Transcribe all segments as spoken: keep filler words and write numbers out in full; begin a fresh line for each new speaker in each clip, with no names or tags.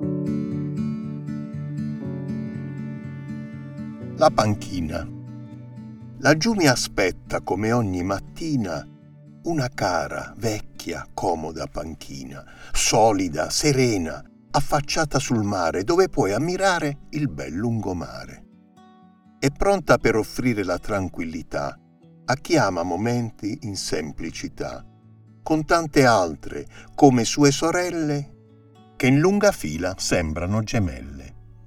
La panchina. Laggiù mi aspetta, come ogni mattina, una cara, vecchia, comoda panchina, solida, serena, affacciata sul mare, dove puoi ammirare il bel lungomare. È pronta per offrire la tranquillità a chi ama momenti in semplicità, con tante altre, come sue sorelle, che in lunga fila sembrano gemelle.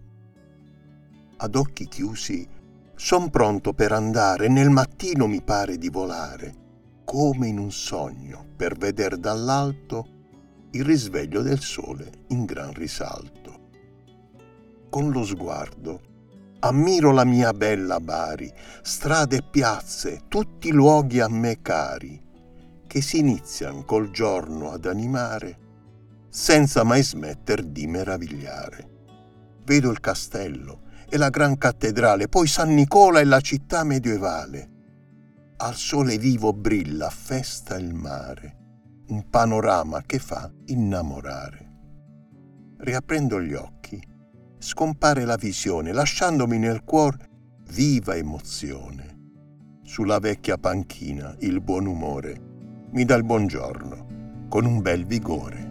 Ad occhi chiusi son pronto per andare, nel mattino mi pare di volare, come in un sogno, per veder dall'alto il risveglio del sole in gran risalto. Con lo sguardo ammiro la mia bella Bari, strade e piazze, tutti luoghi a me cari, che si inizian col giorno ad animare, senza mai smetter di meravigliare. Vedo il castello e la gran cattedrale, poi San Nicola e la città medievale. Al sole vivo brilla a festa il mare, un panorama che fa innamorare. Riaprendo gli occhi, scompare la visione, lasciandomi nel cuor viva emozione. Sulla vecchia panchina il buon umore mi dà il buongiorno con un bel vigore.